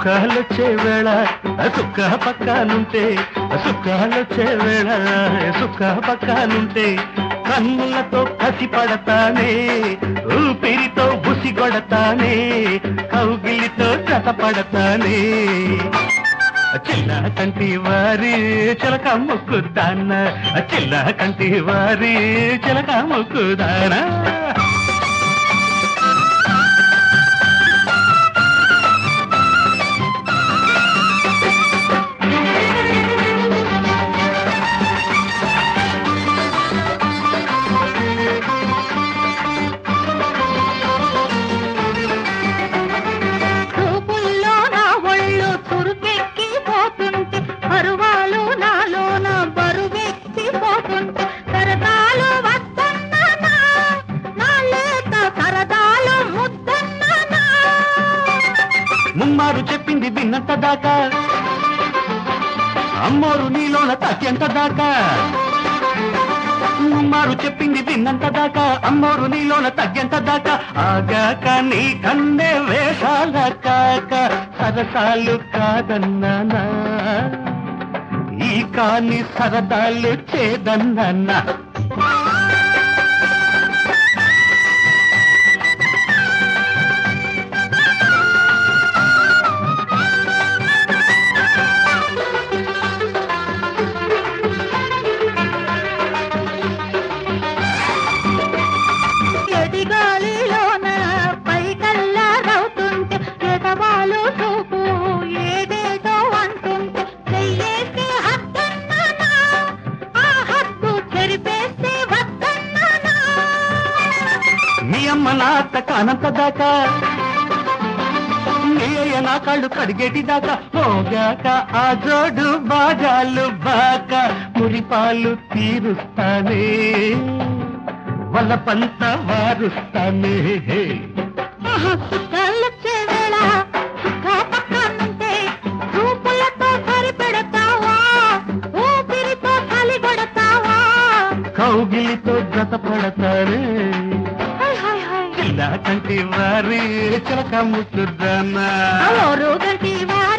సుఖాలొచ్చే వేళ సుఖ పక్కనుంటే సుఖాలొచ్చే వేళ సుఖ పక్కనుంటే కన్నులతో కసి పడతానే ఊపిరితో బుసి కొడతానే కౌగిలితో జత పడతానే చిల్ల కంటి వారి చిలక ముక్కుదాన చిల్ల కంటి వారి చిలక ముక్కుదానా ముమ్మారు చెప్పింది విన్నంత దాకా అమ్మోరు నీలోన తగ్గంత దాకా ముమ్మారు చెప్పింది విన్నంత దాకా అమ్మోరు నీలోన తగ్గంత దాకా ఆగాక నీ కన్నే వేషాల కాక సరసాలు కాదన్నానా ఈ కాని సరదాలు చేదన్నానా మీ అమ్మ నా అత్త కానంత దాకా నీ అయ్య నా కాళ్ళు కడిగేటి దాకా మోగాక ఆ జోడు బాజాలు బాక మురిపాలు తీరుస్తానే వలపంత వారుస్తానే కౌగిలితో జత పడతానే చిల్ల కంటి వారి చిలక ముట్టుదానా గంటి వారి